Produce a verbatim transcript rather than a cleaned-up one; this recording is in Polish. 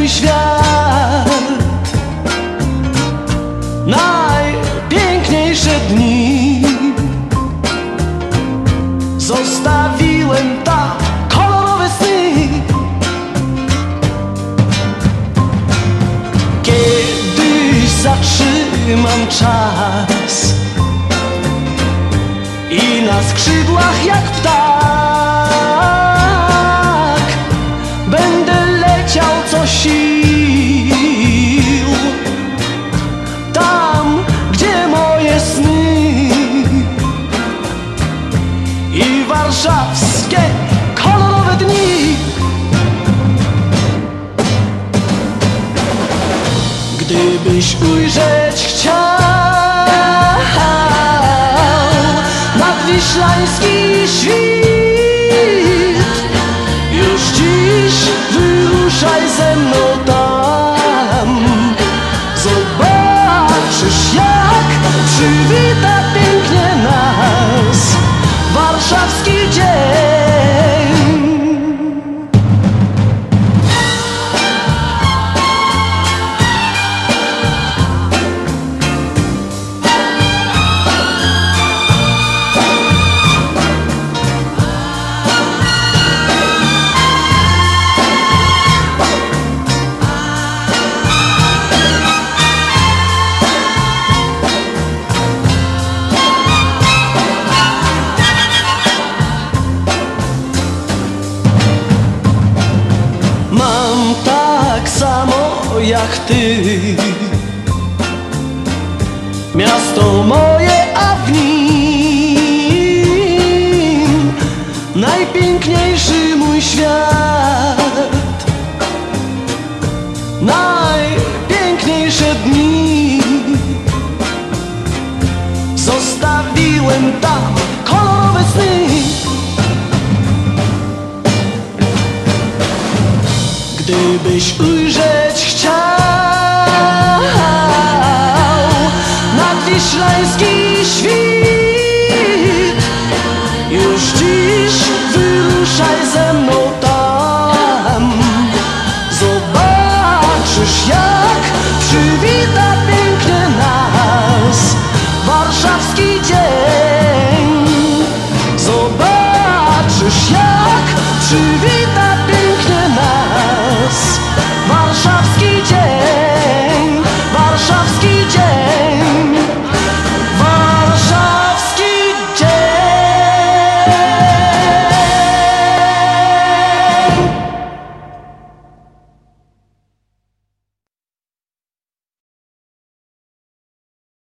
świat. Najpiękniejsze dni zostawiłem tam, kolorowe sny. Kiedyś zatrzymam czas i na skrzydłach jak ptak będę leciał co sił tam, gdzie moje sny i warszawskie kolorowe dni. Gdybyś ujrzeć chciał nadwiślański świt, już dziś wyruszaj ze mną tam. Zobaczysz, jak przywita pięknie nas warszawski dzień. Mam tak samo jak ty miasto moje, a w nim najpiękniejszy mój świat. Najpiękniejsze dni zostawiłem tam, kolorowe sny. Gdybyś ujrzeć chciał nadwiślański świt, już dziś wyruszaj ze mną tam.